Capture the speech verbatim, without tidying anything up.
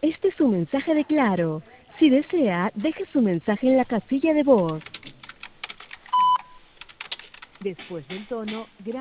Este es un mensaje de Claro. Si desea, deje su mensaje en la casilla de voz. Después del tono,